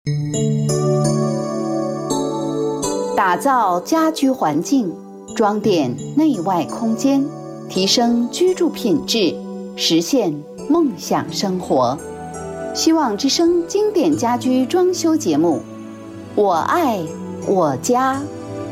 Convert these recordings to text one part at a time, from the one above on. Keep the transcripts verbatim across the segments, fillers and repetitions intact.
打造家居环境，装点内外空间，提升居住品质，实现梦想生活。希望之声经典家居装修节目，我爱我家。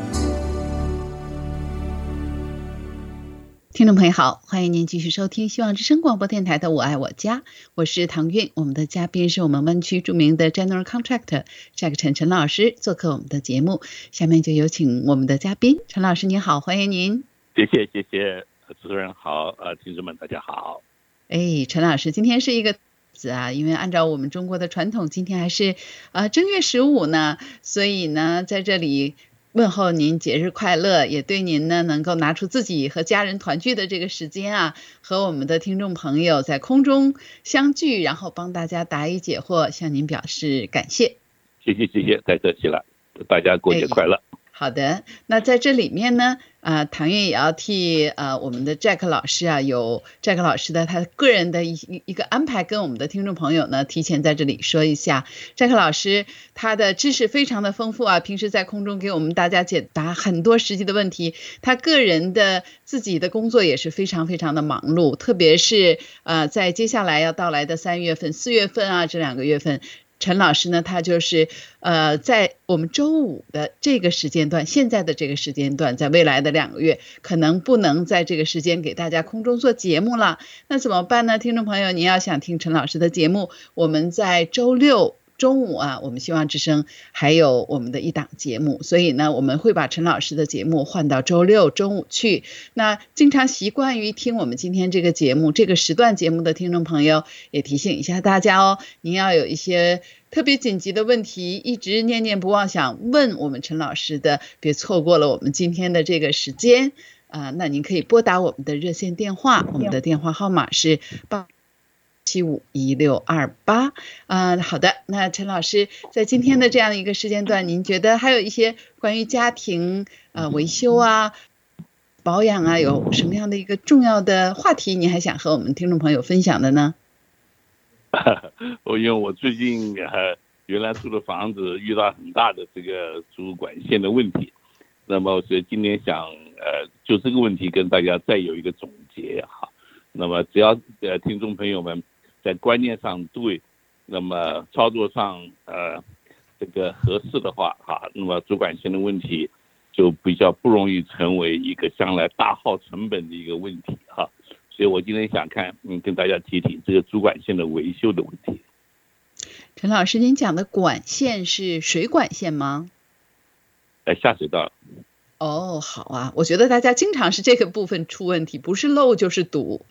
听众朋友好，欢迎您继续收听希望之声广播电台的《我爱我家》，我是唐韵。我们的嘉宾是我们湾区著名的 General Contractor Jack 陈陈老师做客我们的节目。下面就有请我们的嘉宾陈老师，你好，欢迎您。 谢谢谢谢，主持人好，呃，听众们大家好。 哎，陈老师，今天是一个啊，因为按照我们中国的传统，今天还是呃正月十五呢，所以呢，在这里问候您节日快乐，也对您呢能够拿出自己和家人团聚的这个时间啊，和我们的听众朋友在空中相聚，然后帮大家答疑解惑，向您表示感谢。 谢谢谢谢，太客气了，大家过节快乐。 哎，好的，那在这里面呢，啊、呃，唐韵也要替呃我们的 Jack 老师啊，有 Jack 老师的他个人的一一个安排，跟我们的听众朋友呢，提前在这里说一下。Jack 老师他的知识非常的丰富啊，平时在空中给我们大家解答很多实际的问题。他个人的自己的工作也是非常非常的忙碌，特别是呃在接下来要到来的三月份、四月份啊这两个月份。陈老师呢，他就是呃，在我们周五的这个时间段，现在的这个时间段，在未来的两个月，可能不能在这个时间给大家空中做节目了。那怎么办呢？听众朋友，您要想听陈老师的节目，我们在周六中午啊，我们希望之声还有我们的一档节目，所以呢，我们会把陈老师的节目换到周六中午去。那经常习惯于听我们今天这个节目这个时段节目的听众朋友，也提醒一下大家哦，您要有一些特别紧急的问题，一直念念不忘想问我们陈老师的，别错过了我们今天的这个时间啊、呃。那您可以拨打我们的热线电话，我们的电话号码是八七五一六二八啊。好的，那陈老师在今天的这样的一个时间段，您觉得还有一些关于家庭呃维修啊、保养啊，有什么样的一个重要的话题，您还想和我们听众朋友分享的呢？ 我因为我最近呃原来住的房子遇到很大的这个主管线的问题，那么所以今天想呃就这个问题跟大家再有一个总结哈。那么只要呃听众朋友们在观念上对，那么操作上呃这个合适的话哈，那么主管线的问题就比较不容易成为一个将来大耗成本的一个问题哈。所以我今天想看，嗯，跟大家提提这个主管线的维修的问题。 陈老师，您讲的管线是水管线吗？ 呃，下水道。 哦，好啊，我觉得大家经常是这个部分出问题，不是漏就是堵。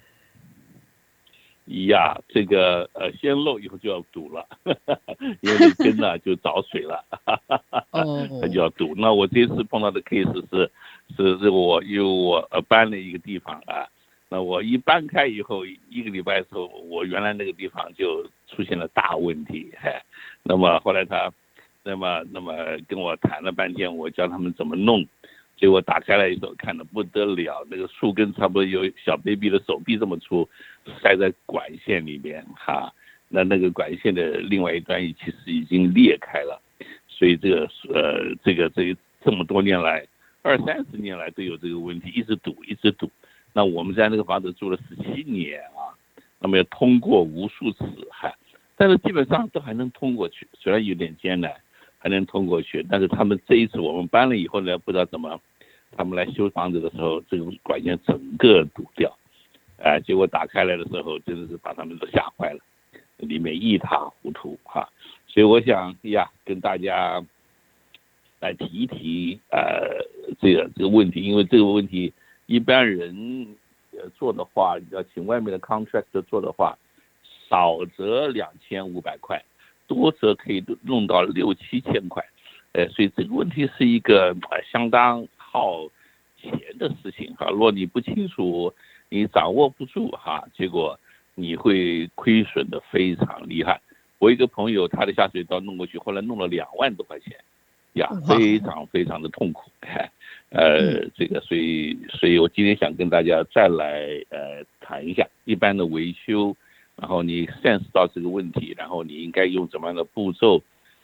呀，这个呃，先漏以后就要堵了，因为那根呢就找水了， 哦， 它就要堵。那我这次碰到的 case 是，是是我因为我呃搬了一个地方啊。那我一搬开以后，一个礼拜之后，我原来那个地方就出现了大问题。哎，那么后来他，那么那么跟我谈了半天，我教他们怎么弄，结果打开来以后看得不得了，那个树根差不多有小 baby 的手臂这么粗，塞在管线里面哈。那那个管线的另外一端其实已经裂开了，所以这个呃这个这这么多年来，二三十年来都有这个问题，一直堵一直堵。那我们在那个房子住了十七年啊，那么也通过无数次还，但是基本上都还能通过去，虽然有点艰难，还能通过去。但是他们这一次我们搬了以后呢，不知道怎么，他们来修房子的时候，这个管线整个堵掉，哎、呃，结果打开来的时候，真的是把他们都吓坏了，里面一塌糊涂哈。所以我想呀，跟大家来提一提呃这个这个问题，因为这个问题。一般人呃做的话，要请外面的 contractor 做的话，少则两千五百块，多则可以弄到六七千块，呃，所以这个问题是一个呃相当耗钱的事情哈。如果你不清楚，你掌握不住哈，结果你会亏损的非常厉害。我一个朋友，他的下水道弄过去，后来弄了两万多块钱，呀，非常非常的痛苦。呃，这个，所以，所以我今天想跟大家再来呃谈一下一般的维修，然后你 sense 到这个问题，然后你应该用怎么样的步骤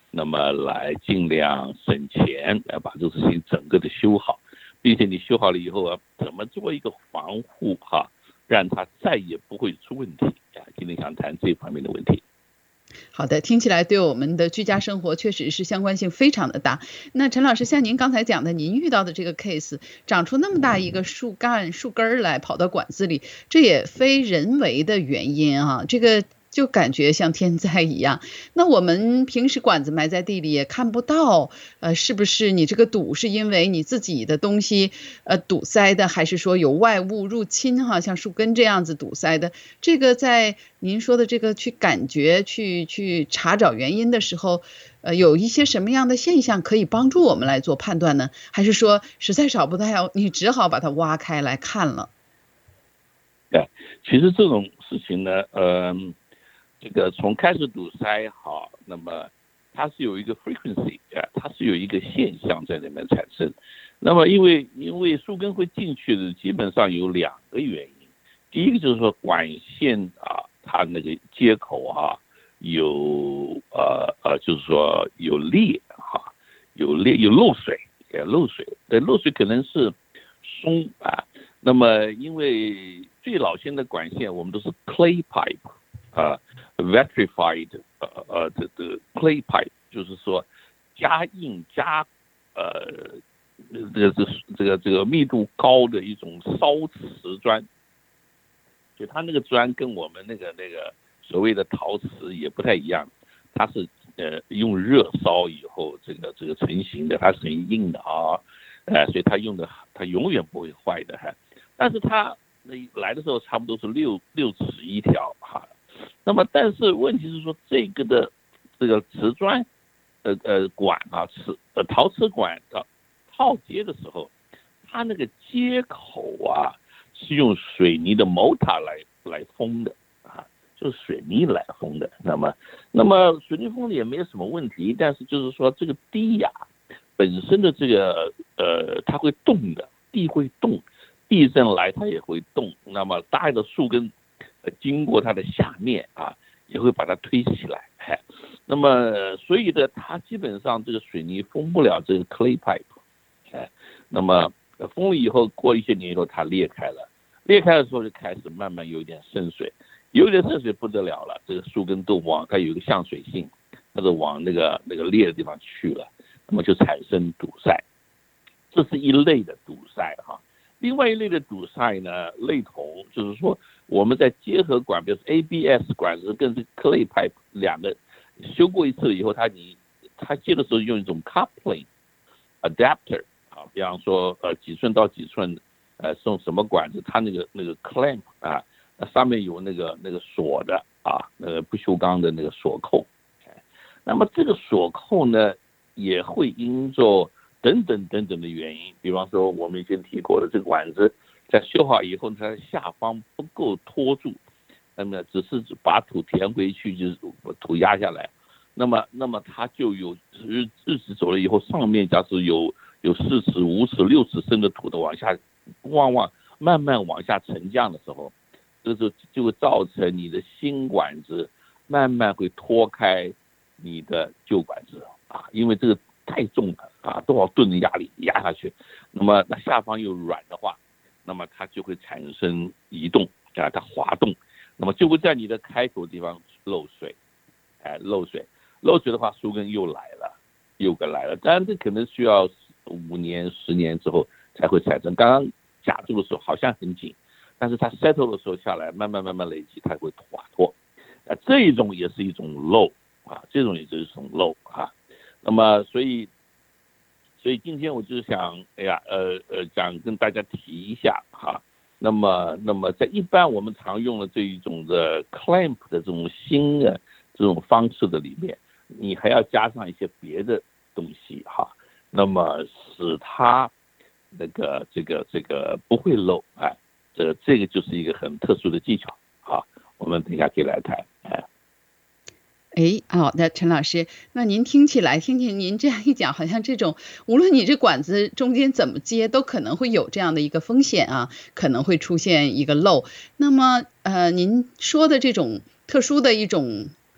那么来尽量省钱，来把这个事情整个的修好，并且你修好了以后啊，怎么做一个防护哈，让它再也不会出问题啊。今天想谈这方面的问题。 好的，听起来对我们的居家生活确实是相关性非常的大。那陈老师，像您刚才讲的，您遇到的这个 case， 长出那么大一个树干、树根来跑到管子里，这也非人为的原因啊，这个就感觉像天灾一样。那我们平时管子埋在地里也看不到，呃，是不是你这个堵是因为你自己的东西呃堵塞的，还是说有外物入侵哈，像树根这样子堵塞的？这个在您说的这个去感觉、去去查找原因的时候，呃，有一些什么样的现象可以帮助我们来做判断呢？还是说实在找不到，你只好把它挖开来看了？ 对，其实这种事情呢，嗯、呃。这个从开始堵塞好，那么它是有一个 frequency 啊，它是有一个现象在里面产生。那么因为因为树根会进去的，基本上有两个原因。第一个就是说管线啊，它那个接口啊有呃呃，就是说有裂哈，有裂有漏水，也漏水。对，漏水可能是松啊。那么因为最老先的管线我们都是 clay pipe。呃 vitrified 呃呃这个 clay pipe 就是说加硬加呃这个这个这个密度高的一种烧瓷砖，就它那个砖跟我们那个那个所谓的陶瓷也不太一样，它是呃用热烧以后这个这个成型的，它是很硬的啊，呃所以它用的它永远不会坏的哈，但是它那来的时候差不多是六六尺一条哈。那么，但是问题是说，这个的这个瓷砖，呃呃管啊，瓷呃陶瓷管的套接的时候，它那个接口啊是用水泥的 mortar 来来封的啊，就是水泥来封的。那么，那么水泥封的也没有什么问题，但是就是说这个地呀、啊、本身的这个呃它会动的，地会动，地震来它也会动。那么大的树根。经过它的下面啊，也会把它推起来，哎，那么所以呢，它基本上这个水泥封不了这个 clay pipe， 哎，那么封了以后，过一些年以后它裂开了，裂开的时候就开始慢慢有点渗水，有点渗水不得了了，这个树根都往它有一个向水性，它就往那个那个裂的地方去了，那么就产生堵塞，这是一类的堵塞哈。另外一类的堵塞呢，类同就是说我们在结合管，比如说 A B S 管子跟 clay pipe 两个修过一次以后，它你它接的时候用一种 coupling adapter 啊，比方说呃几寸到几寸，呃送什么管子，它那个那个 clamp 啊，上面有那个那个锁的啊，那个不锈钢的那个锁扣，那么这个锁扣呢也会因着等等等等的原因，比方说我们以前提过的这个管子在修好以后，它下方不够拖住，那么只是把土填回去，就是土压下来，那么那么它就有日日子走了以后，上面假使有有四尺、五尺、六尺深的土的往下往往慢慢往下沉降的时候，这就就会造成你的新管子慢慢会拖开你的旧管子啊，因为这个太重了啊，多少吨的压力压下去，那么那下方又软的话，那么它就会产生移动啊，它滑动，那么就会在你的开口地方漏水，哎，漏水，漏水的话，树根又来了，又个来了，当然这可能需要五年、十年之后才会产生。刚刚夹住的时候好像很紧，但是它 settle 的时候下来，慢慢慢慢累积，它会滑脱，啊，这一种也是一种漏啊，这种也是一种漏啊。那么，所以，所以今天我就是想，哎呀，呃呃，想跟大家提一下哈。那么，那么在一般我们常用的这一种的 clamp 的这种新的这种方式的里面，你还要加上一些别的东西哈。那么使它那个这个这个不会漏，哎，这这个就是一个很特殊的技巧啊。我们等一下可以来谈，哎。 哎，好的，陈老师，那您听起来，听听您这样一讲，好像这种无论你这管子中间怎么接，都可能会有这样的一个风险啊，可能会出现一个漏。那么，呃，您说的这种特殊的一种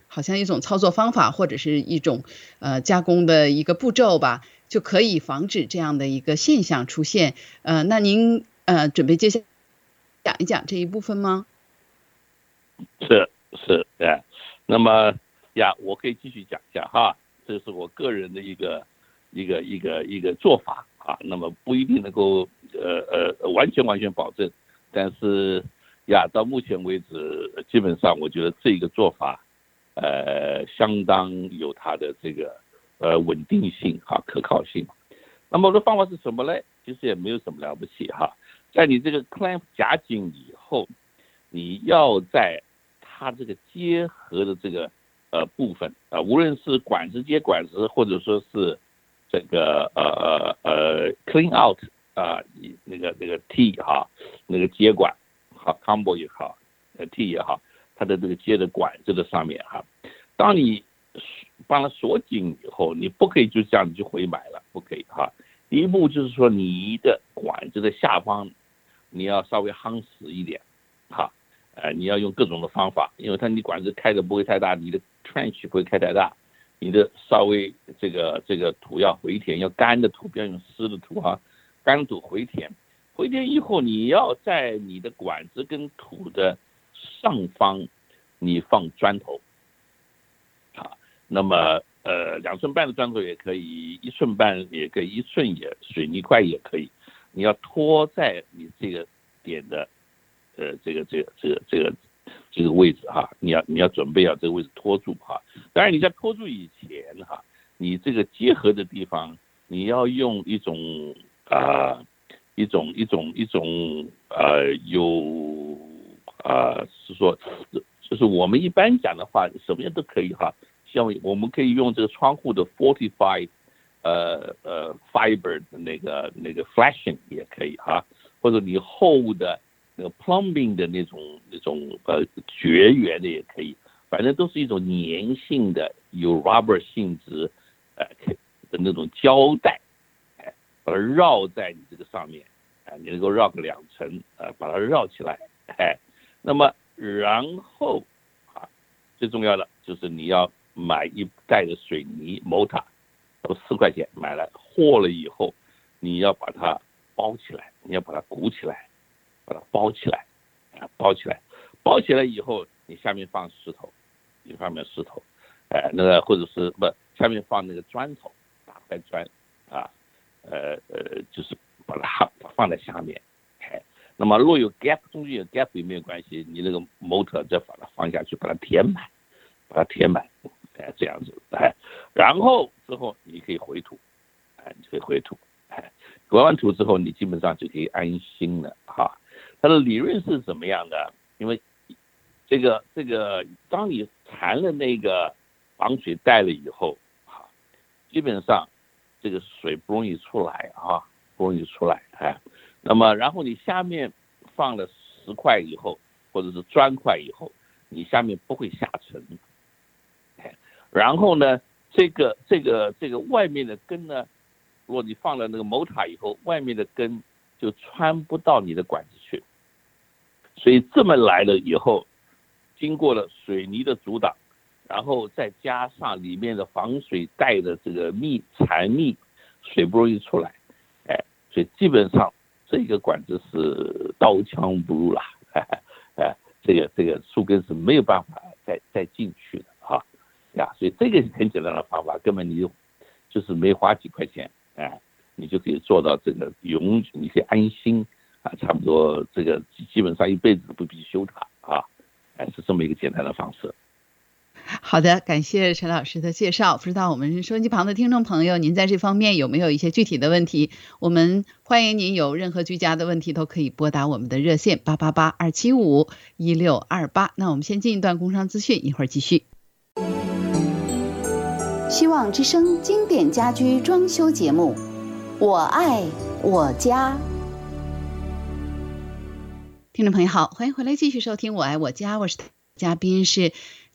好像一种操作方法或者是一种呃加工的一个步骤吧，就可以防止这样的一个现象出现。呃，那您呃准备接下来讲一讲这一部分吗？ 是是哎，那么呀，我可以继续讲一下哈，这是我个人的一个一个一个一个做法啊，那么不一定能够呃呃完全完全保证，但是呀，到目前为止，基本上我觉得这个做法呃相当有它的这个呃稳定性哈、可靠性。那么我的方法是什么呢？其实也没有什么了不起哈，在你这个 clamp 夹紧以后，你要在它这个结合的这个呃部分啊、呃，无论是管子接管子，或者说是这个呃呃呃 clean out 啊、呃，那个那个 T 哈，那个接管好 combo 也好，呃 T 也好，它的这个接的管子的上面哈，当你帮它锁紧以后，你不可以就这样就回买了，不可以哈。第一步就是说你的管子的下方你要稍微夯实一点哈。呃，你要用各种的方法，因为它你管子开的不会太大，你的 trench 不会开太大，你的稍微这个这个土要回填，要干的土，不要用湿的土哈，干土回填，回填以后，你要在你的管子跟土的上方，你放砖头，啊，那么呃两寸半的砖头也可以，一寸半也可以，一寸也水泥块也可以，你要拖在你这个点的。呃，这个这个这个这个这个位置哈，你要你要准备要这个位置拖住哈。当然你在拖住以前哈，你这个结合的地方，你要用一种啊、呃、一种一种一种呃有啊、呃、是说，就是我们一般讲的话，什么样都可以哈。像我们可以用这个窗户的 fortified 呃呃 fiber 的那个那个 flashing 也可以哈，或者你厚的。那个 plumbing 的那种那种呃绝缘的也可以，反正都是一种粘性的有 rubber 性质呃的那种胶带，哎，把它绕在你这个上面，哎，你能够绕个两层，呃，把它绕起来，哎，那么然后啊，最重要的就是你要买一袋的水泥 mortar， 都四块钱买来和了以后，你要把它包起来，你要把它鼓起来。把它包起来，啊，包起来，包起来以后，你下面放石头，你上面石头，哎、呃，那个或者是不下面放那个砖头，大块砖，啊，呃呃，就是把它放在下面，哎，那么若有 gap， 中间有 gap 也没有关系，你那个 motor 再把它放下去，把它填满，把它填满，哎，这样子，哎，然后之后你可以回土，哎，你可以回土，哎，回完土之后，你基本上就可以安心了，哈。它的理论是怎么样的？因为这个这个，当你缠了那个防水带了以后，哈，基本上这个水不容易出来啊，不容易出来哎。那么，然后你下面放了石块以后，或者是砖块以后，你下面不会下沉。哎，然后呢，这个这个这个外面的根呢，如果你放了那个mortar以后，外面的根就穿不到你的管子去。所以这么来了以后，经过了水泥的阻挡，然后再加上里面的防水带的这个密缠密，水不容易出来，哎，所以基本上这个管子是刀枪不入啦，哎哎，这个这个树根是没有办法再再进去的哈呀，所以这个是很简单的方法，根本你就是没花几块钱，哎，你就可以做到这个永，你可以安心。啊，差不多这个基本上一辈子不必修它啊，哎，是这么一个简单的方式。 好的，感谢陈老师的介绍。不知道我们收音机旁的听众朋友，您在这方面有没有一些具体的问题？我们欢迎您有任何居家的问题都可以拨打我们的热线八八八二七五一六二八。那我们先进一段工商资讯，一会儿继续。 希望之声经典家居装修节目，我爱我家。听众朋友好，欢迎回来继续收听我爱我家，我是嘉宾是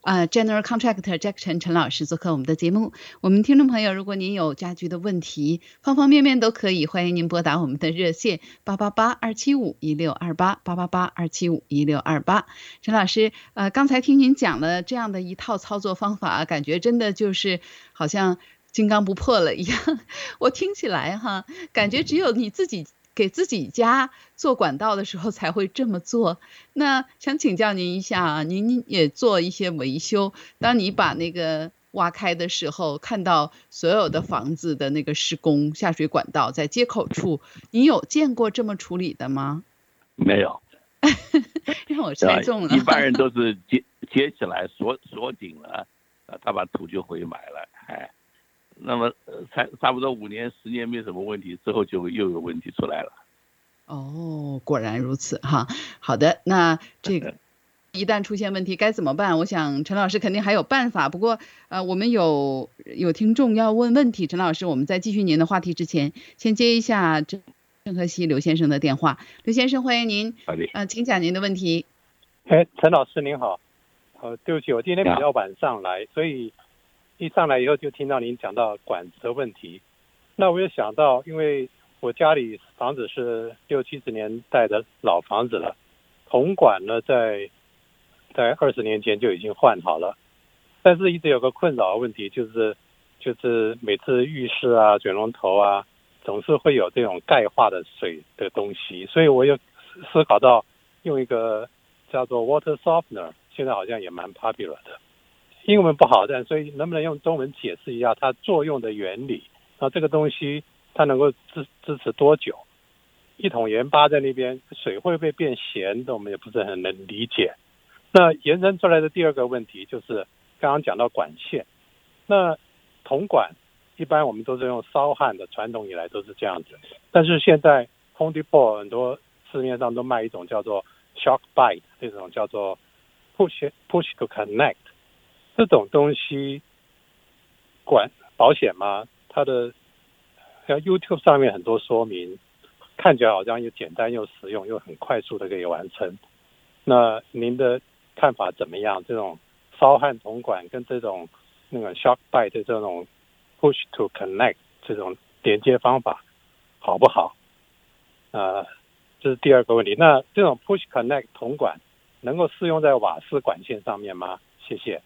呃 General Contractor Jack Chen 陈老师做客我们的节目。我们听众朋友，如果您有家居的问题，方方面面都可以，欢迎您拨打我们的热线八八八二七五一六二八八八八二七五一六二八。陈老师，呃，刚才听您讲了这样的一套操作方法，感觉真的就是好像金刚不破了一样。我听起来哈，感觉只有你自己给自己家做管道的时候才会这么做。那想请教您一下啊，您也做一些维修，当你把那个挖开的时候，看到所有的房子的那个施工下水管道在接口处，你有见过这么处理的吗？ 没有。 让我猜中了。 一般人都是接接起来锁锁紧了，他把土就回埋了，哎，那么差差不多五年十年没什么问题，之后就又有问题出来了。 哦，果然如此哈。好的，那这个一旦出现问题该怎么办？我想陈老师肯定还有办法。不过呃，我们有有听众要问问题，陈老师，我们在继续您的话题之前，先接一下郑郑和熙刘先生的电话。刘先生，欢迎您。 好的。 呃，请讲您的问题。 哎，陈老师您好。呃，对不起，我今天比较晚上来，所以一上来以后就听到您讲到管子的问题。那我又想到，因为我家里房子是六七十年代的老房子了，铜管呢在在二十年前就已经换好了，但是一直有个困扰的问题，就是就是每次浴室啊、水龙头啊，总是会有这种钙化的水的东西，所以我又思考到用一个叫做 water softener， 现在好像也蛮 popular 的。英文不好，但所以能不能用中文解释一下它作用的原理？然后这个东西它能够支支持多久？一桶盐巴在那边，水会不会变咸的？我们也不是很能理解。那延伸出来的第二个问题就是刚刚讲到管线，那铜管一般我们都是用烧焊的，传统以来都是这样子。但是现在 Home Depot 很多市面上都卖一种叫做 Shock Bite， 这种叫做 Push Push to Connect， 这种东西管保险吗？它的像 YouTube 上面很多说明，看起来好像又简单又实用，又很快速的可以完成。那您的看法怎么样？这种烧焊铜管跟这种那个 shock bite 的这种 push to connect 这种连接方法好不好？呃，这是第二个问题。那这种 push connect 铜管能够适用在瓦斯管线上面吗？谢谢。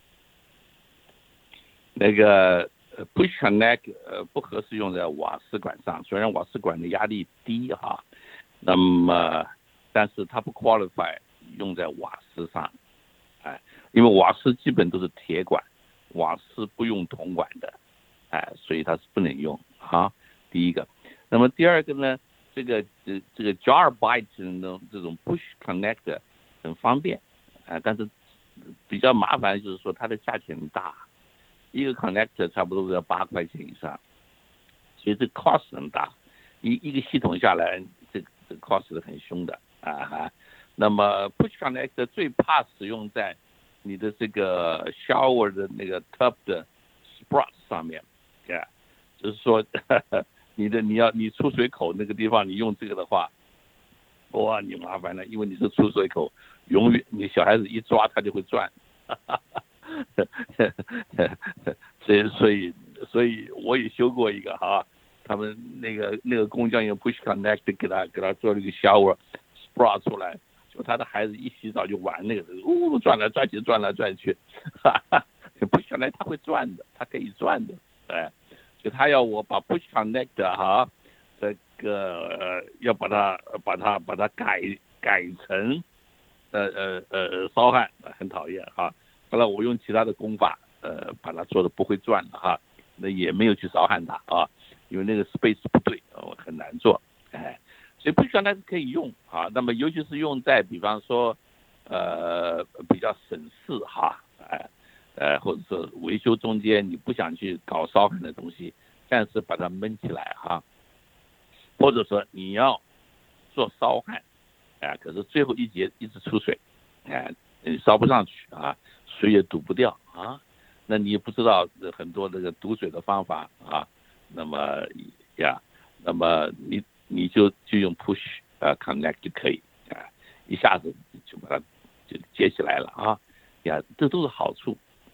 那个 push connect 呃不合适用在瓦斯管上，虽然瓦斯管的压力低哈，那么但是它不 qualify 用在瓦斯上。哎，因为瓦斯基本都是铁管，瓦斯不用铜管的，哎，所以它是不能用啊。第一个，那么第二个呢，这个这这个 jar bite 呢，这种 push connect 很方便，啊，但是比较麻烦就是说它的价钱大，一个 connector 差不多要八块钱以上，所以这 cost 很大，一一个系统下来，这这 cost 是很凶的啊。那么 push connector 最怕使用在你的这个 shower 的那个 tub 的 sprout 上面，对，就是说呵呵你的你要你出水口那个地方你用这个的话，哇，你麻烦了，因为你是出水口，永远你小孩子一抓它就会转，所以所以所以我也修过一个哈，他们那个那个工匠用 push connector 给他给他做了一个 shower sprout 出来。就他的孩子一洗澡就玩那个，呜转来转去，转来转去，哈哈，不想来他会转的，他可以转的，哎，就他要我把 push connect 哈，这个呃要把它把它把它改改成呃呃呃烧焊，很讨厌哈。后来我用其他的工法呃把它做的不会转了哈，那也没有去烧焊它啊，因为那个 space 不对，呃、很难做，哎。所以不需要它是可以用啊，那么尤其是用在比方说，呃比较省事哈，哎，呃或者是维修中间你不想去搞烧焊的东西，但是把它闷起来哈，或者说你要做烧焊，哎，可是最后一节一直出水，哎，你烧不上去啊，水也堵不掉啊，那你也不知道很多这个堵水的方法啊，那么呀，那么你。你就就用 push 呃 connect 就可以啊，一下子就把它就接起来了啊，呀，这都是好处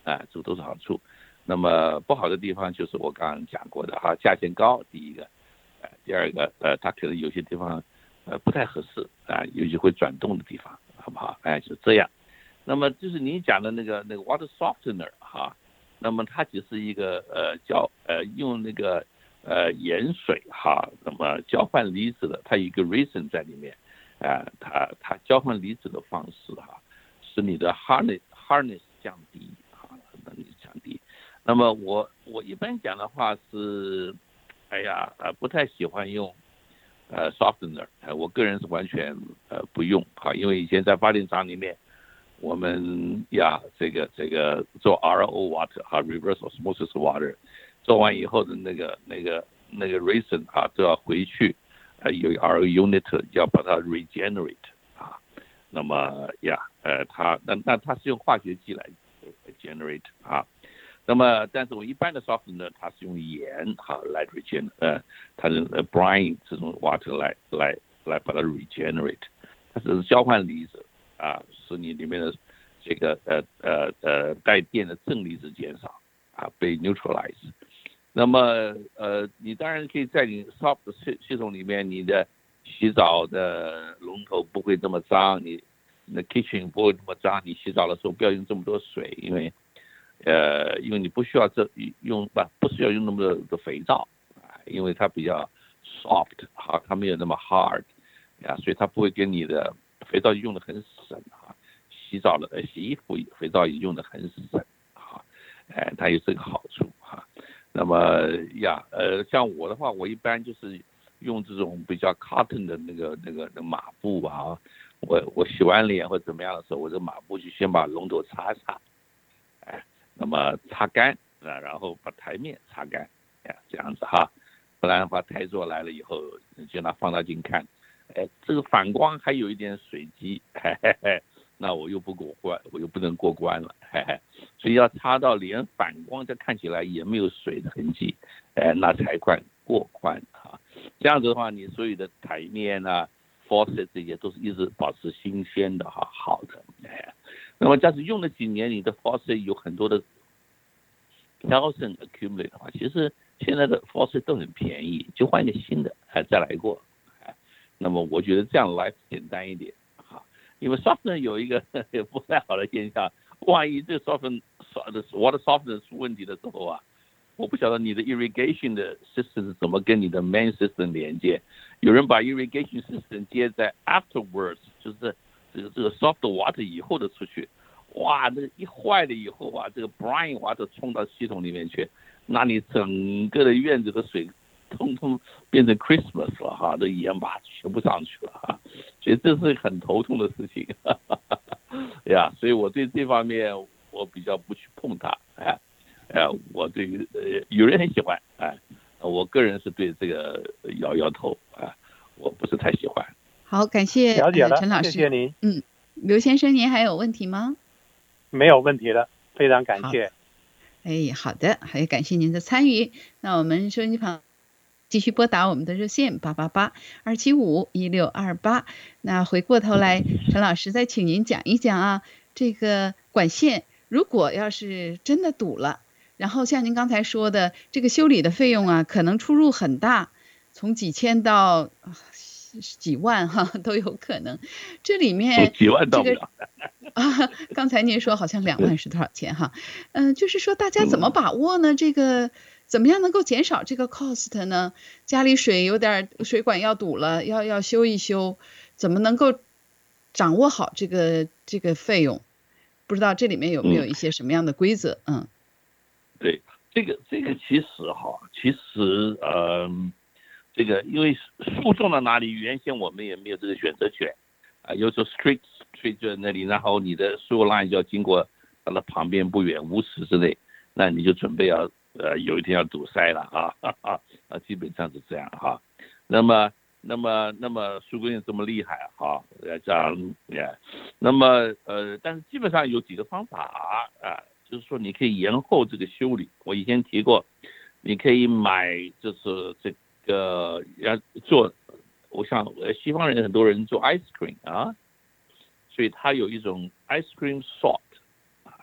啊，这个都是好处。那么不好的地方就是我刚刚讲过的哈，价钱高，第一个，呃，第二个，呃，它可能有些地方呃不太合适啊，有些会转动的地方，好不好？哎，就这样。那么就是你讲的那个那个 water softener 哈，那么它只是一个呃交呃用那个呃盐水哈，那么交换离子的，它有一个 reason 在里面，啊、呃，它它交换离子的方式哈，使你的 hardness hardness 降低哈，能力降低。那么我我一般讲的话是，哎呀呃不太喜欢用呃 softener， 呃我个人是完全呃不用哈，因为以前在发电厂里面。我们呀，这个这个做 R O water 哈 ，reverse osmosis water， 做完以后的那个那个那个 reason 啊，都要回去，呃，有 R O unit 要把它 regenerate 啊。那么呀，呃，它那那它是用化学剂来 generate 啊。那么，但是我一般的 softener 它是用盐哈来 regenerate， 呃，它的 brine 这种 water 来来来把它 regenerate， 它只是交换离子。啊，使你里面的这个呃呃呃带电的正离子减少啊，被 neutralize。那么呃，你当然可以在你 soft 系系统里面，你的洗澡的龙头不会这么脏，你你的 kitchen 不会这么脏，你洗澡的时候不要用这么多水，因为呃因为你不需要这用不不需要用那么多的肥皂啊，因为它比较 soft 好，它没有那么 hard 啊，所以它不会跟你的肥皂用的很省啊，洗澡的洗衣服肥皂也用的很省啊，哎，它有这个好处哈。那么呀，呃，像我的话，我一般就是用这种比较 cotton 的那个那个那马布啊，我我洗完脸或怎么样的时候，我这马布就先把龙头擦擦，哎，那么擦干啊，然后把台面擦干，哎，这样子哈，不然的话台座来了以后，就拿放大镜看。哎，这个反光还有一点水迹，嘿嘿嘿，那我又不过关，我又不能过关了，嘿嘿，所以要擦到连反光这看起来也没有水的痕迹，哎，那才算过关啊。这样子的话，你所有的台面啊、faucet 这些都是一直保持新鲜的哈，好的，哎，那么假使用了几年，你的 faucet 有很多的调整 accumulate 的话，其实现在的 faucet 都很便宜，就换一个新的，哎，再来过。那么我觉得这样来简单一点哈，因为 softener 有一个不太好的现象，万一这 softener water softener 出问题的时候啊，我不晓得你的 irrigation 的 system 是怎么跟你的 main system 连接。有人把 irrigation system 接在 afterwards， 就是这个这个 soft water 以后的出去，哇，这一坏了以后啊，这个 brine water 冲到系统里面去，那你整个的院子的水。通通变成 Christmas 了哈，这盐巴全部上去了哈，所以这是很头痛的事情，哈哈哈呀，所以我对这方面我比较不去碰它，哎，哎，我对于呃有人很喜欢，哎，我个人是对这个摇摇头啊，我不是太喜欢。 好，感谢了解了， 陈老师， 谢谢您。 嗯，刘先生，您还有问题吗？ 没有问题了，非常感谢。 哎，好的，还有感谢您的参与。那我们收音机旁。继续拨打我们的热线八八八二七五一六二八。那回过头来，陈老师再请您讲一讲啊，这个管线如果要是真的堵了，然后像您刚才说的，这个修理的费用啊，可能出入很大，从几千到几万哈都有可能。这里面几万到不了。 啊，刚才您说好像两万是多少钱哈？嗯、呃，就是说大家怎么把握呢？这个。怎么样能够减少这个 cost 呢？家里水有点水管要堵了，要要修一修，怎么能够掌握好这个这个费用？不知道这里面有没有一些什么样的规则？嗯， 嗯对，这个这个其实哈，其实呃，这个因为诉讼到哪里，原先我们也没有这个选择权啊，有时候 street street 在那里，然后你的所有 line 就要经过它的旁边不远五尺之内，那你就准备要。呃，有一天要堵塞了啊，哈哈，啊，基本上是这样哈。那么，那么，那么苏格兰这么厉害哈，这样也，那么呃，但是基本上有几个方法啊，就是说你可以延后这个修理。我以前提过，你可以买就是这个要做，我想西方人很多人做 ice cream 啊，所以它有一种 ice cream salt 啊，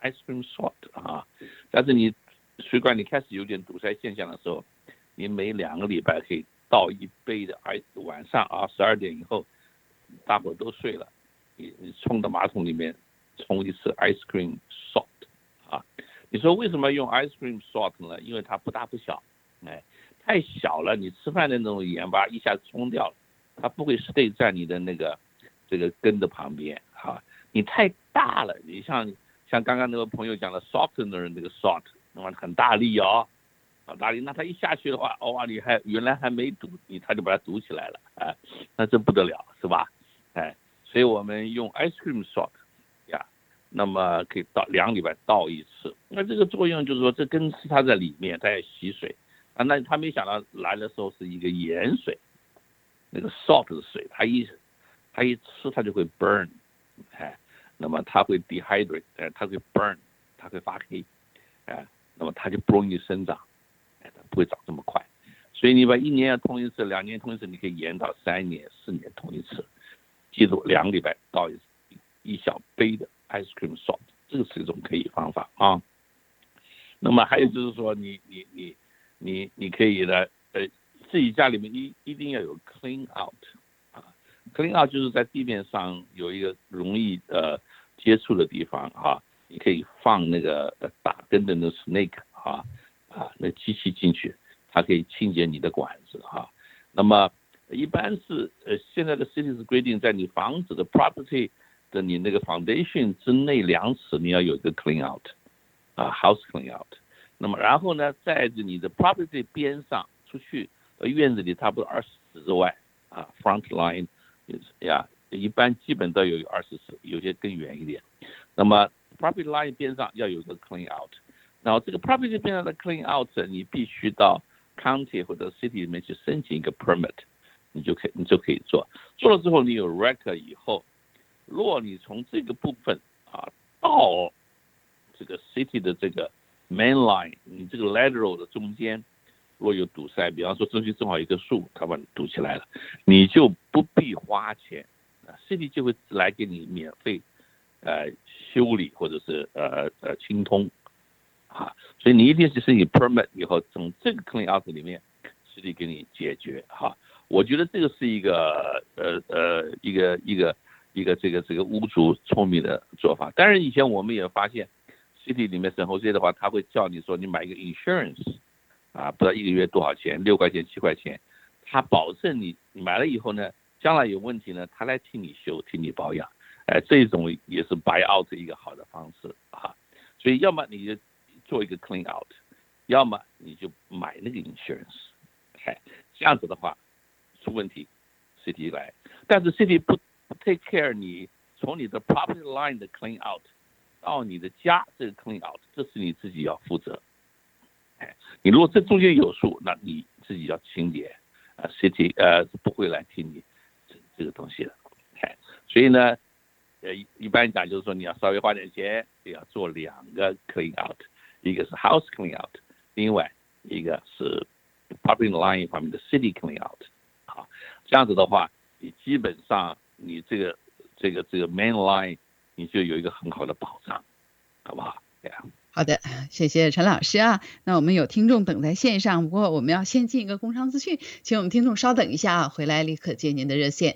ice cream salt 啊。但是你水管里开始有点堵塞现象的时候，你每两个礼拜可以倒一杯的 ice， 晚上啊十二点以后，大伙都睡了，你你冲到马桶里面冲一次 ice cream salt 啊。你说为什么用 ice cream salt 呢？因为它不大不小，哎，太小了，你吃饭的那种盐巴一下子冲掉了，它不会 stay 在你的那个这个根的旁边啊。你太大了，你像像刚刚那个朋友讲的 softener 那个 salt， 那么很大力哦，很大力，那它一下去的话，哇，你还原来还没堵，你它就把它堵起来了，哎，那这不得了，是吧？哎，所以我们用 ice cream salt 呀，那么可以倒两个礼拜倒一次。那这个作用就是说，这根是它在里面，它也吸水啊。那他没想到来的时候是一个盐水，那个 salt 的水，它一它一吃它就会 burn， 哎，那么它会 dehydrate， 哎，它会 burn， 它会发黑，哎，那么它就不容易生长，哎，它不会长这么快。所以你把一年要通一次，两年通一次，你可以延到三年、四年通一次。记住，两个礼拜倒一一小杯的 ice cream salt， 这个是一种可以方法啊。那么还有就是说你，你你你你你可以呢，呃，自己家里面一一定要有 clean out 啊 ，clean out 就是在地面上有一个容易呃接触的地方啊，你可以放那个打针的那 snake 啊啊，那机器进去，它可以清洁你的管子啊。那么一般是呃现在的 city 是规定，在你房子的 property 的你那个 foundation 之内两尺，你要有一个 clean out 啊 house clean out。那么然后呢，在你的 property 边上出去到院子里差不多二十尺之外啊 front line 呀，一般基本都有二十尺，有些更远一点。那么 property line 边上要有一个 clean out， 然后这个 property 边上的 clean out 你必须到 county 或者 city 里面去申请一个 permit。你就可以，你就可以做。做了之后，你有 record 以后，如果你从这个部分啊到这个 city 的这个 main line， 你这个 lateral 的中间，如果有堵塞，比方说中间正好一棵树，它把你堵起来了，你就不必花钱，啊 ，city 就会来给你免费呃修理或者是呃呃清通，啊，所以你一定是申请 permit 以后，从这个 clean out 里面 city 给你解决哈。我觉得这个是一个呃呃一个一个一个这个这个屋主聪明的做法。当然以前我们也发现 ，city 里面审核这些的话，他会叫你说你买一个 insurance， 啊，不知道一个月多少钱，六块钱七块钱，他保证你你买了以后呢，将来有问题呢，他来替你修替你保养，哎、呃，这种也是 buy out 一个好的方式啊。所以要么你就做一个 clean out， 要么你就买那个 insurance， 哎，这样子的话。出问题 ，city 来，但是 city 不不 take care 你从你的 property line 的 clean out 到你的家这个 clean out， 这是你自己要负责。哎，你如果这中间有数，那你自己要清洁，啊 ，city 呃不会来替你这这个东西的。哎，所以呢，呃一般讲就是说你要稍微花点钱，也要做两个 clean out， 一个是 house clean out， 另外一个是 property line 方面的 city clean out。好，这样子的话，你基本上你这个这个这个 main line 你就有一个很好的保障，好不好？对啊。 好的，谢谢陈老师啊。那我们有听众等在线上，不过我们要先进一个工商资讯，请我们听众稍等一下啊，回来立刻接您的热线。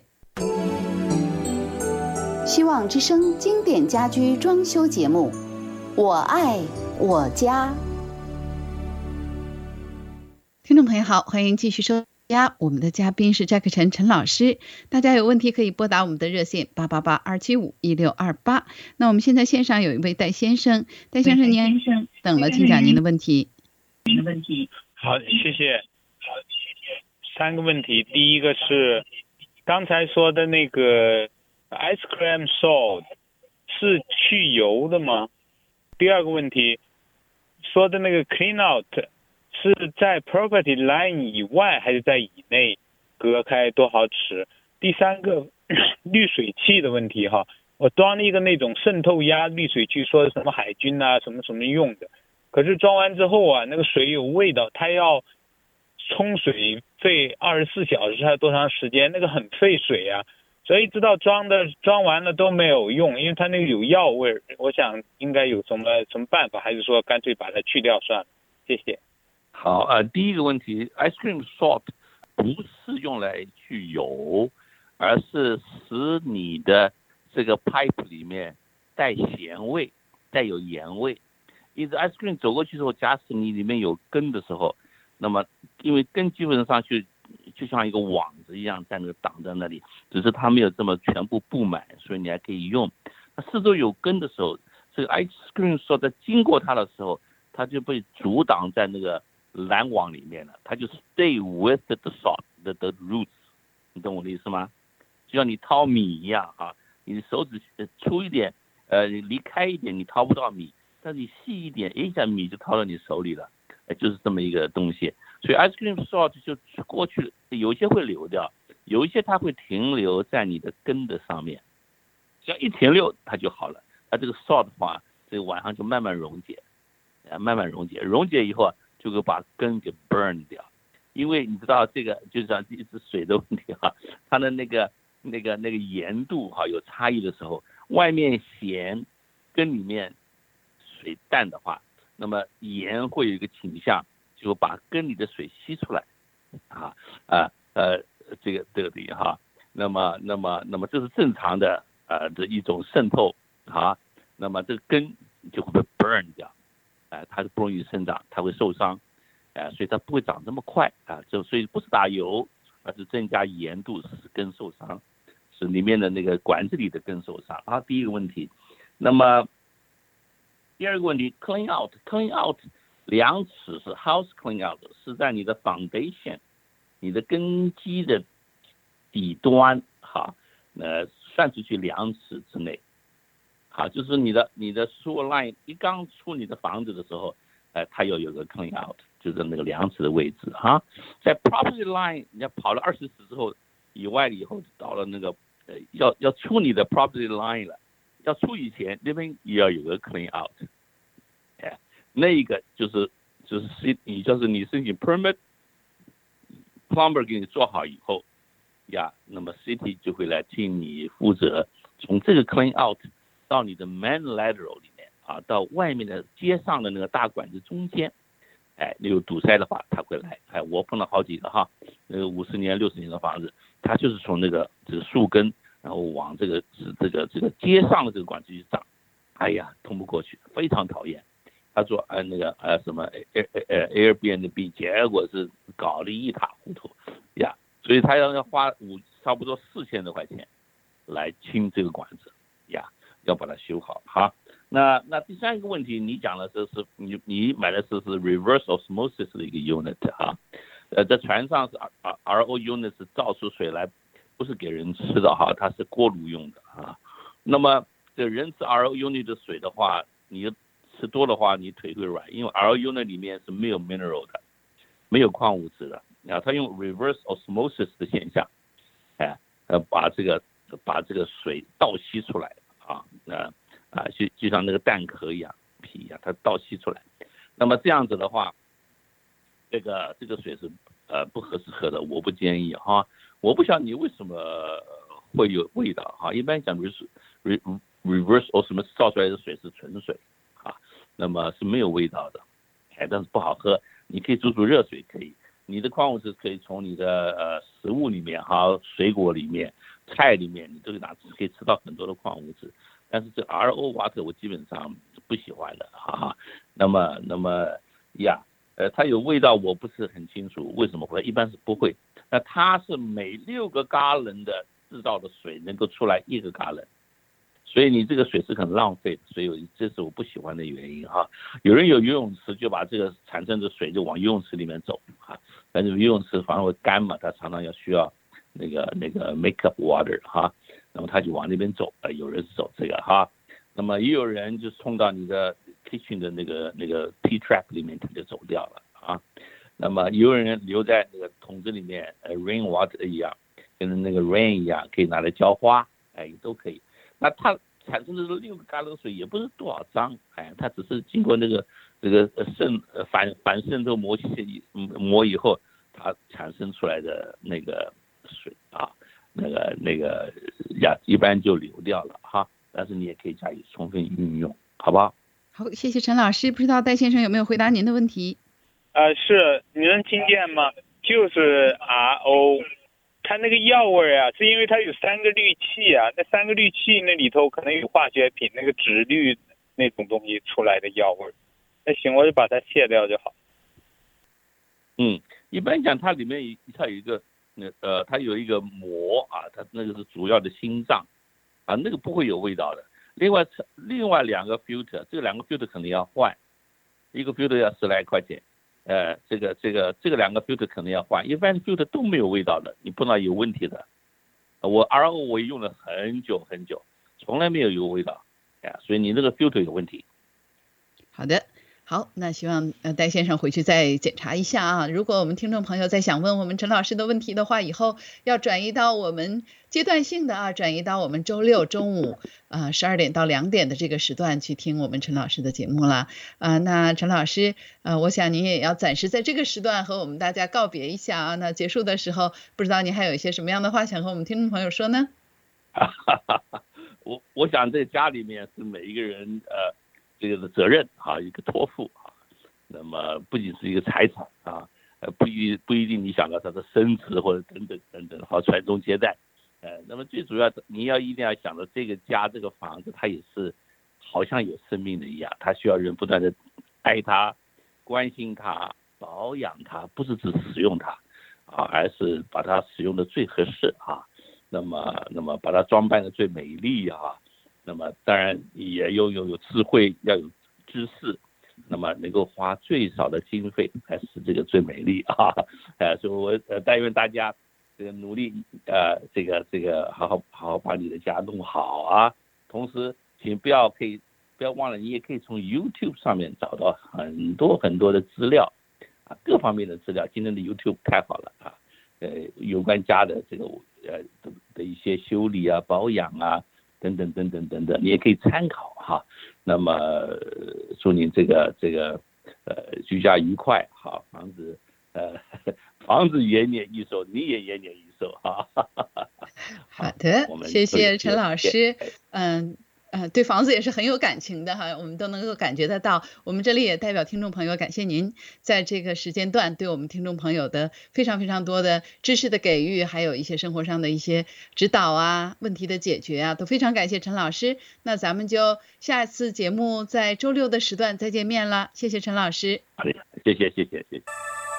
希望之声经典家居装修节目，我爱我家。 听众朋友好，欢迎继续收。我们的嘉宾是寨克陈陈老师，大家有问题可以拨打我们的热线八八八二七五一六二八。那我们现在线上有一位戴先生，戴先生您等了，请讲您的问题。 您的问题。好，谢谢。好，谢谢。三个问题，第一个是刚才说的那个 ice cream salt 是去油的吗？第二个问题说的那个 clean out。是在 property line 以外还是在以内隔开多少尺？第三个滤水器的问题哈，我装了一个那种渗透压滤水器，说什么海军啊什么什么用的，可是装完之后啊，那个水有味道，它要冲水费二十四小时还是多长时间？那个很费水啊， 所以知道装的装完了都没有用，因为它那个有药味，我想应该有什么什么办法，还是说干脆把它去掉算了？谢谢。 好，呃，第一个问题 ，ice cream salt 不是用来去油，而是使你的这个 pipe 里面带咸味，带有盐味。因此 ice cream 走过去之后，假使你里面有根的时候，那么因为根基本上就就像一个网子一样在那个挡在那里，只是它没有这么全部布满，所以你还可以用。那四周有根的时候，这个 ice cream salt 在经过它的时候，它就被阻挡在那个拦网里面了，它就 stay with the salt the the roots， 你懂我的意思吗？就像你掏米一样啊，你手指粗一点，呃，离开一点你掏不到米，但是你细一点，一下米就掏到你手里了，呃，就是这么一个东西。所以 ice cream salt 就过去，有一些会流掉，有一些它会停留在你的根的上面，只要一停留它就好了。它这个 salt 的话，这个晚上就慢慢溶解，呃，慢慢溶解，溶解以后就会把根给 burn 掉。因为你知道这个就像一直水的问题哈，它的那个那个那个盐度哈有差异的时候，外面咸，根里面水淡的话，那么盐会有一个倾向，就把根里的水吸出来，啊啊呃这个这个东西哈，那么那么那么这是正常的呃的一种渗透啊，那么这个根就会被 burn 掉，啊、呃，它就不容易生长，它会受伤。啊，所以它不会长这么快啊，就所以不是打油，而是增加盐度，使根受伤，使里面的那个管子里的根受伤啊。第一个问题，那么第二个问题 ，clean out，clean out， 量尺是 house clean out， 是在你的 foundation， 你的根基的底端，哈，呃，算出去两尺之内，好，就是你的你的 sewer line 一刚出你的房子的时候，呃，它要有个 clean out。就是那个量尺的位置哈，在 property line 你要跑了二十尺之后以外了以后，到了那个呃要要出你的 property line 了，要出以前那边也要有个 clean out， 哎，那个就是就是你就是你申请 permit plumber 给你做好以后呀，那么 city 就会来替你负责从这个 clean out 到你的 main lateral 里面啊，到外面的街上的那个大管子中间。哎，你有堵塞的话，他会来。哎，我碰到好几个哈，那个五十年、六十年的房子，他就是从那个这个树根，然后往这个是这个这个街上的这个管子去长，哎呀，通不过去，非常讨厌。他说，呃，那个呃什么 Air 呃 Airbnb， 结果是搞得一塌糊涂呀，所以他要要花五差不多四千多块钱来清这个管子呀，要把它修好哈。那那第三个问题，你讲的是是你你买的是是 reverse osmosis 的一个 unit 哈，呃，在船上是 R O unit 是造出水来，不是给人吃的哈，它是锅炉用的啊。那么这人吃 R O unit 的水的话，你吃多的话，你腿会软，因为 R O unit 里面是没有 mineral 的，没有矿物质的啊，它用 reverse osmosis 的现象，哎，呃，把这个把这个水倒吸出来啊，那。啊，就就像那个蛋壳一样，皮一样，它倒吸出来。那么这样子的话，这个这个水是呃不合适喝的，我不建议哈。我不晓得你为什么会有味道哈。一般讲 reverse reverse osmosis 造出来的水是纯水啊，那么是没有味道的，哎，但是不好喝。你可以煮煮热水可以，你的矿物质可以从你的呃食物里面哈，水果里面、菜里面，你都可以拿可以吃到很多的矿物质。但是这 R O water 我基本上不喜欢的，哈哈。那么，那么呀，呃，它有味道，我不是很清楚为什么会，一般是不会。那它是每六个加仑的制造的水能够出来一个加仑，所以你这个水是很浪费的，所以这是我不喜欢的原因哈。有人有游泳池就把这个产生的水就往游泳池里面走哈，但是游泳池反而会干嘛，它常常要需要那个那个 make up water 哈。那么他就往那边走，呃，有人是走这个哈，那么也有人就冲到你的 kitchen 的那个那个 P trap 里面，他就走掉了啊。那么也有人留在那个桶子里面，呃 rain water 一样，跟那个 rain 一样，可以拿来浇花，哎，都可以。那它产生的六个加仑水也不是多少张，哎，它只是经过那个这个渗反反渗透膜膜以后，它产生出来的那个水啊。 那个那个呀，一般就流掉了哈。但是你也可以加以充分运用，好不好？ 好，谢谢陈老师。不知道戴先生有没有回答您的问题？ 呃，是，你能听见吗？就是 R O， 它那个药味啊，是因为它有三个氯气啊，那三个氯气那里头可能有化学品，那个酯氯那种东西出来的药味。那行，我就把它卸掉就好。 嗯，一般讲它里面它有一个呃，它有一个膜啊，它那个是主要的心脏啊，那个不会有味道的。另外另外两个 filter， 这两个 filter 肯定要换，一个 filter 要十来块钱。呃，这个这个这个两个 filter 可能要换，一般 filter 都没有味道的，你碰到有问题的。我 R O 我用了很久很久，从来没有有味道，呀，所以你那个 filter 有问题。 好的，好，那希望呃戴先生回去再检查一下啊。如果我们听众朋友再想问我们陈老师的问题的话，以后要转移到我们阶段性的啊，转移到我们周六中午啊十二点到两点的这个时段去听我们陈老师的节目了啊。那陈老师，呃，我想您也要暂时在这个时段和我们大家告别一下啊。那结束的时候，不知道您还有一些什么样的话想和我们听众朋友说呢？ 我我想在家里面是每一个人呃这个的责任啊，一个托付啊。那么不仅是一个财产啊，呃不一不一定你想到他的升值或者等等等等，好传宗接代。呃，那么最主要的，你要一定要想到这个家这个房子，它也是好像有生命的一样，它需要人不断的爱它、关心它、保养它，不是只使用它啊，而是把它使用的最合适啊。那么，那么把它装扮的最美丽啊。那么当然也拥有有智慧，要有知识，那么能够花最少的经费来使这个最美丽啊。呃，所以我呃但愿大家。这个努力，呃，这个这个好好好好把你的家弄好啊。同时，请不要可以不要忘了，你也可以从 YouTube 上面找到很多很多的资料啊，各方面的资料。今天的 YouTube 太好了啊，呃，有关家的这个呃的的一些修理啊、保养啊等等等等等等，你也可以参考哈。那么祝您这个这个呃居家愉快，好，房子呃。房子延年益寿，你也延年益寿哈。 好的，谢谢陈老师。嗯呃，对房子也是很有感情的哈，我们都能够感觉得到。我们这里也代表听众朋友感谢您在这个时间段对我们听众朋友的非常非常多的知识的给予，还有一些生活上的一些指导啊、问题的解决啊，都非常感谢陈老师。那咱们就下一次节目在周六的时段再见面了，谢谢陈老师。 好的，谢谢谢谢谢谢。